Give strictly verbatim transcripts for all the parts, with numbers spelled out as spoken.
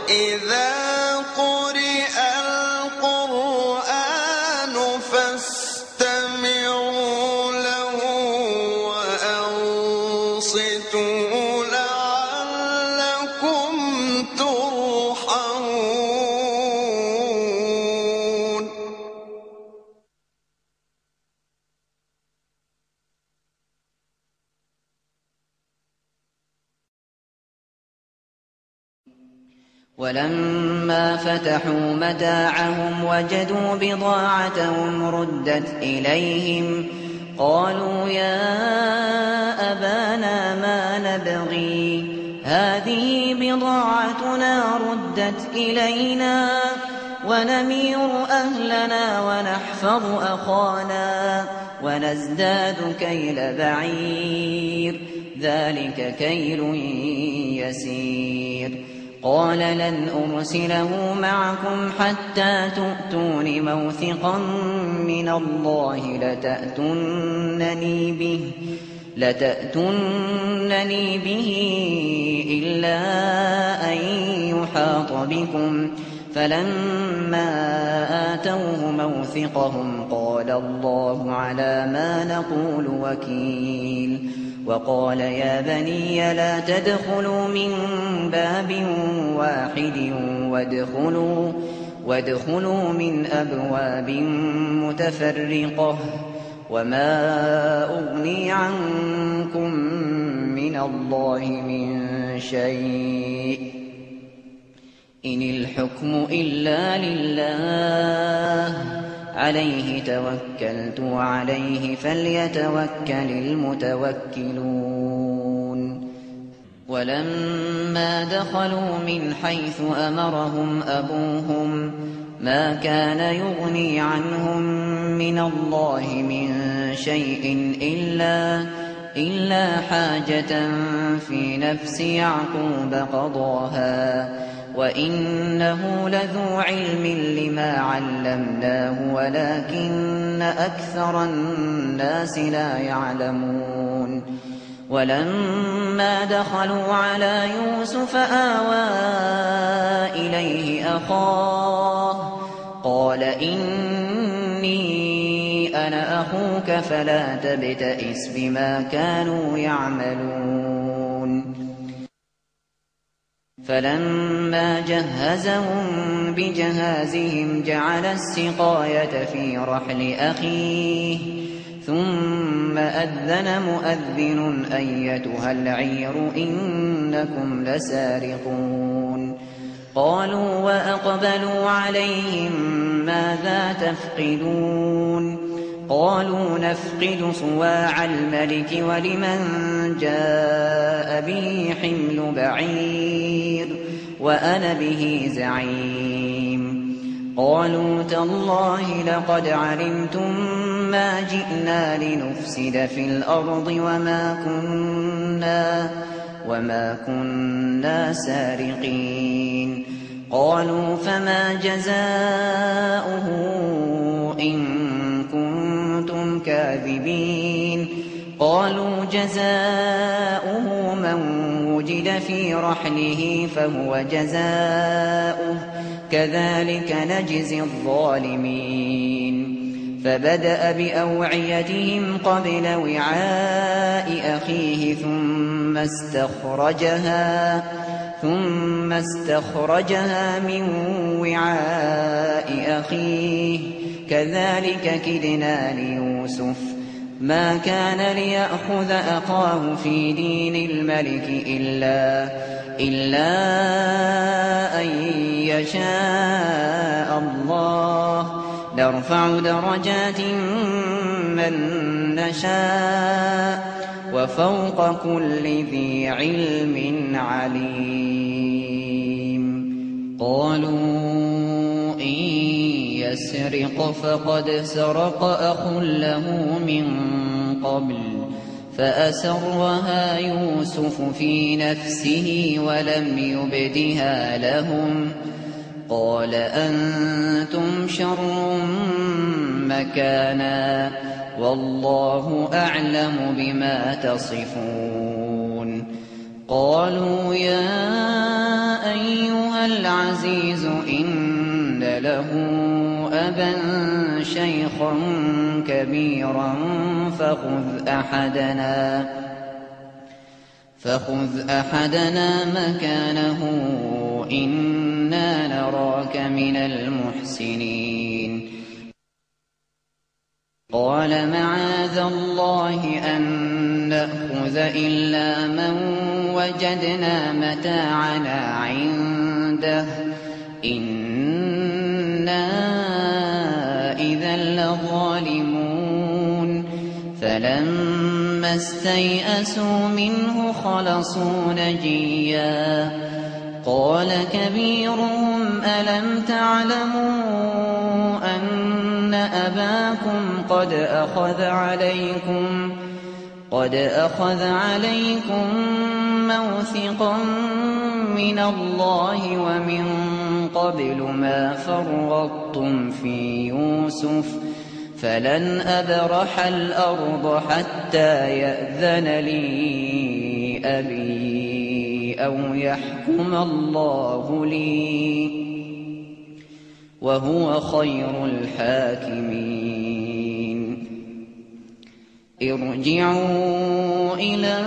إذا قرئ القرآن فاستمعوا له وأنصتوا لعلكم ترحمون. ولما فتحوا متاعهم وجدوا بضاعتهم ردت إليهم قالوا يا أبانا ما نبغي هذه بضاعتنا ردت إلينا ونمير أهلنا ونحفظ أخانا ونزداد كيل بعير ذلك كيل يسير. قال لن أرسله معكم حتى تؤتون موثقا من الله لتأتونني به لتأتونني به إلا أن يحاط بكم. فلما آتوه موثقهم قال الله على ما نقول وكيل. وقال يا بني لا تدخلوا من باب واحد وادخلوا, وادخلوا من أبواب متفرقة وما أغني عنكم من الله من شيء إن الحكم إلا لله عليه توكلت وعليه فليتوكل المتوكلون. ولما دخلوا من حيث أمرهم أبوهم ما كان يغني عنهم من الله من شيء إلا, إلا حاجة في نفس يعقوب قضاها وإنه لذو علم لما علمناه ولكن أكثر الناس لا يعلمون. ولما دخلوا على يوسف آوى إليه أخاه قال إني أنا أخوك فلا تبتئس بما كانوا يعملون. فلما جهزهم بجهازهم جعل السقاية في رحل أخيه ثم أذن مؤذن أيتها العير إنكم لسارقون. قالوا وأقبلوا عليهم ماذا تفقدون قالوا نفقد صواع الملك ولمن جاء به حمل بعير وأنا به زعيم. قالوا تالله لقد علمتم ما جئنا لنفسد في الأرض وما كنا, وما كنا سارقين. قالوا فما جزاؤه إن كنتم كاذبين. قالوا جزاؤه من وجد في رحله فهو جزاؤه كذلك نجزي الظالمين. فبدأ بأوعيتهم قبل وعاء أخيه ثم استخرجها ثم استخرجها من وعاء أخيه كذلك كدنا ليوسف ما كان ليأخذ أخاه في دين الملك إلا, إلا أن يشاء الله نرفع درجات من نشاء وفوق كل ذي علم عليم. قالوا إن يسرق فقد سرق أخ له من قبل فأسرها يوسف في نفسه ولم يبدها لهم. قال أنتم شر مكانا والله أعلم بما تصفون. قالوا يا أيها العزيز إن له أبا شيخا كبيرا فخذ أحدنا فخذ أحدنا مكانه إنا نراك من المحسنين قال معاذ الله أن نأخذ إلا من وجدنا متاعنا عنده إنا إذا لظالمون فلما استيئسوا منه خلصوا نجيا قال كبيرهم ألم تعلموا أن أباكم قد أخذ عليكم قد أخذ عليكم موثقا من الله ومن قبل ما فرطتم في يوسف فلن أبرح الأرض حتى يأذن لي أبي أو يحكم الله لي وهو خير الحاكمين ارجعوا إلى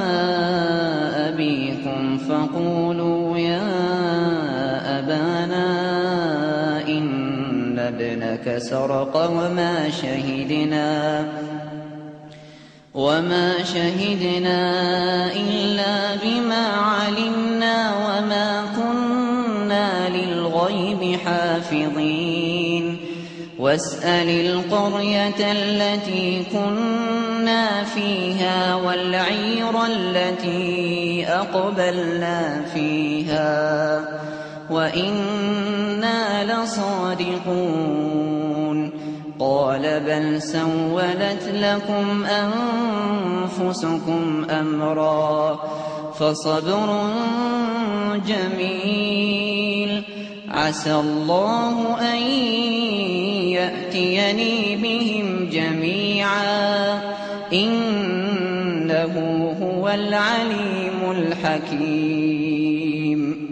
أبيكم فقولوا يا أبانا إن ابنك سرق وما شهدنا وما شهدنا إلا بما علمنا وما كنا للغيب حافظين واسأل القرية التي كنا فيها والعير التي أقبلنا فيها وإنا لصادقون قال بل سولت لكم أنفسكم أمرا فصبر جميل عسى الله أن يأتيني بهم جميعا إنه هو العليم الحكيم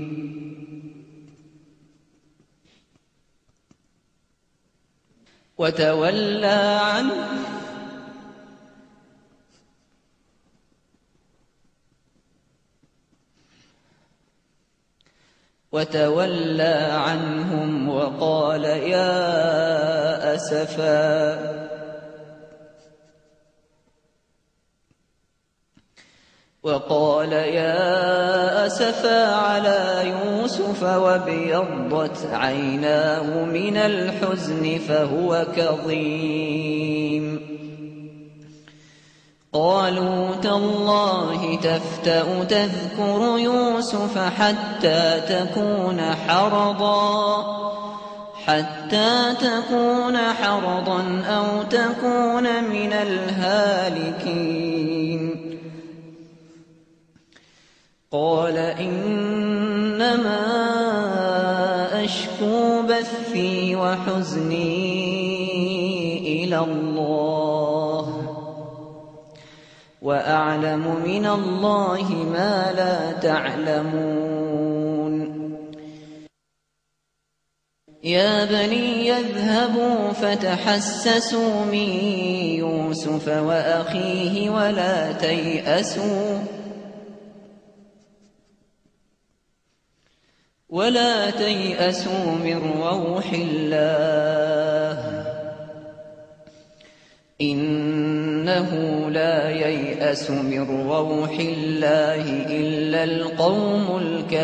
وتولى عنه وتولى عنهم وقال يا أسفا وقال يا أسفا على يوسف وابيضت عيناه من الحزن فهو كظيم قالوا تالله تفتأ تذكر يوسف حتى تكون حرضا حتى تكون حرضا أو تكون من الهالكين قال إنما أشكو بثي وحزني إلى الله وأعلم من الله ما لا تعلمون يا بني يذهبوا فتحسسوا من يوسف وأخيه ولا تيأسوا ولا تيأسوا من روح الله إنه لا ييأس من روح الله إلا القوم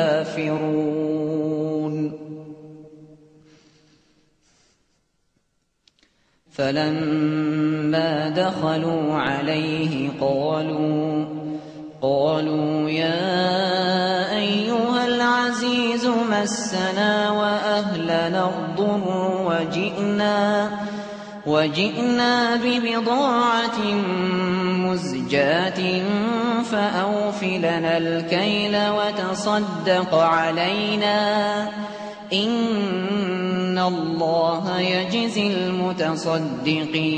الكافرون فلما دخلوا عليه قالوا قالوا يا أيها العزيز مسنا وأهلنا الضر وجئنا وجئنا ببضاعة مزجاة فأوف لنا الكيل وتصدق علينا إن الله يجزي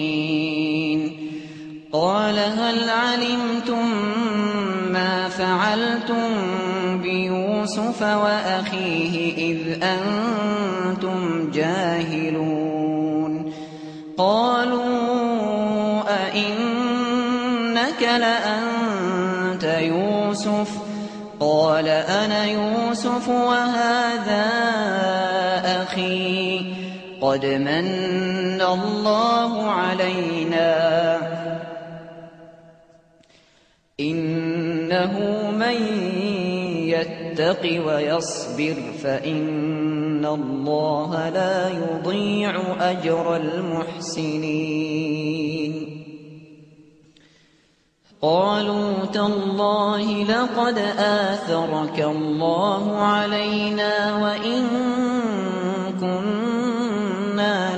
المتصدقين قال هل علمتم ما فعل فعلتم بيوسف وأخيه إذ أنتم جاهلون قالوا أئنك لأنت يوسف قال أنا يوسف وهذا أخي قد من الله علينا إنه من يتق ويصبر فإن الله لا يضيع أجر المحسنين قالوا تالله لقد آثرك الله علينا وإن كنا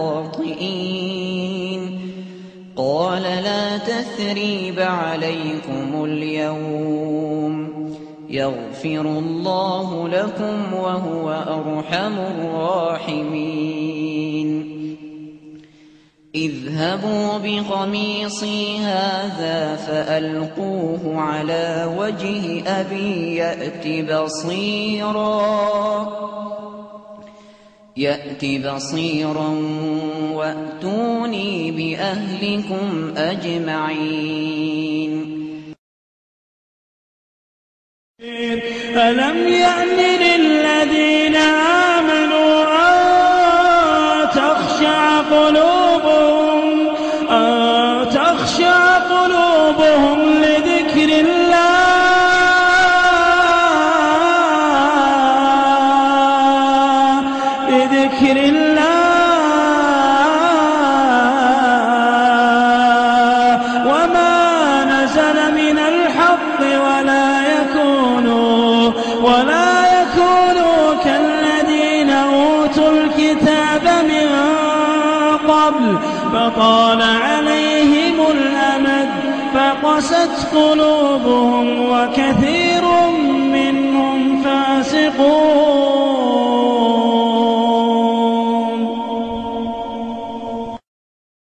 لخاطئين قال لا تثريب عليكم اليوم يغفر الله لكم وهو أرحم الراحمين اذهبوا بقميصي هذا فألقوه على وجه أبي يأت بصيرا يأت بصيرا وأتوني بأهلكم أجمعين ألم يأن للذين آمنوا أن تخشع قلوبهم أن تخشع قلوبهم لذكر الله لذكر الله وما نزل من الحق ولا يكونوا ولا يكونوا كالذين أوتوا الكتاب من قبل فطال عليهم الأمد فقست قلوبهم وكثير منهم فاسقون